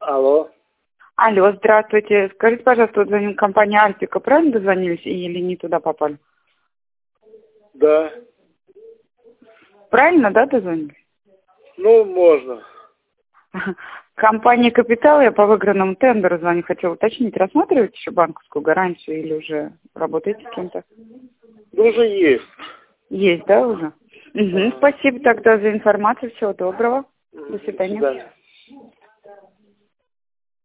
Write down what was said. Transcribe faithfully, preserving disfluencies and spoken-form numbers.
Алло. Алло, здравствуйте. Скажите, пожалуйста, вот звоним компания Альпика, правильно дозвонились или не туда попали? Да. Правильно, да, дозвонились? Ну, можно. Компания «Капитал», я по выигранному тендеру звоню, хотела уточнить, рассматриваете еще банковскую гарантию или уже работаете с кем-то? Ну, уже есть. Есть, да, уже? Угу. Спасибо тогда за информацию, всего доброго. До свидания. До свидания.